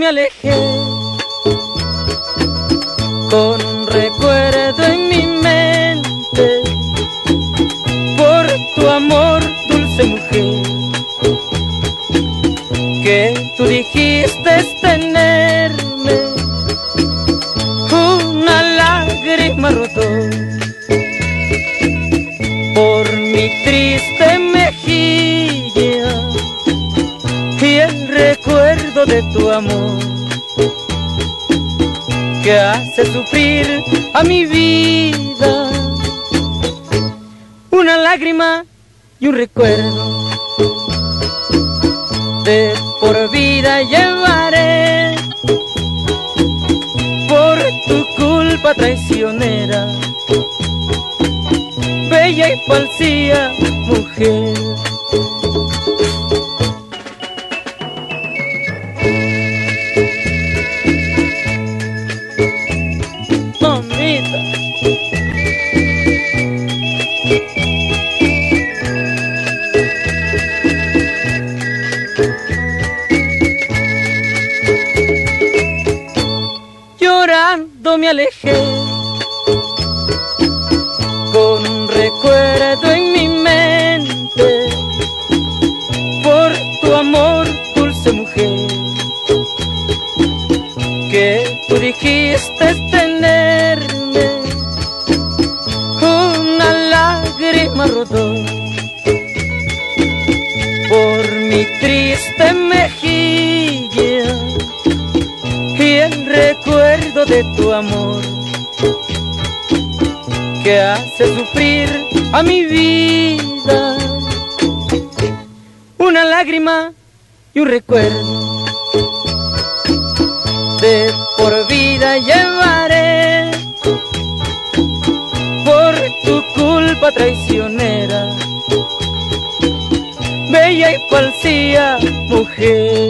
me alejé, con un recuerdo en mi mente, por tu amor, dulce mujer, que tú dijiste tenerme, una lágrima rodó por mi triste mejilla y el recuerdo de tu amor que hace sufrir a mi vida. Una lágrima y un recuerdo de por vida llevaré por tu culpa traicionera, bella y falsía mujer. Mamita, llorando me alejé, con un recuerdo en mi mente, por tu amor, dulce mujer, que tú dijiste tenerme, una lágrima rodó por mi triste mejilla y el recuerdo de tu amor que hace sufrir a mi vida. Una lágrima y un recuerdo de por vida llevaré por tu culpa traicionera, bella y falsía mujer.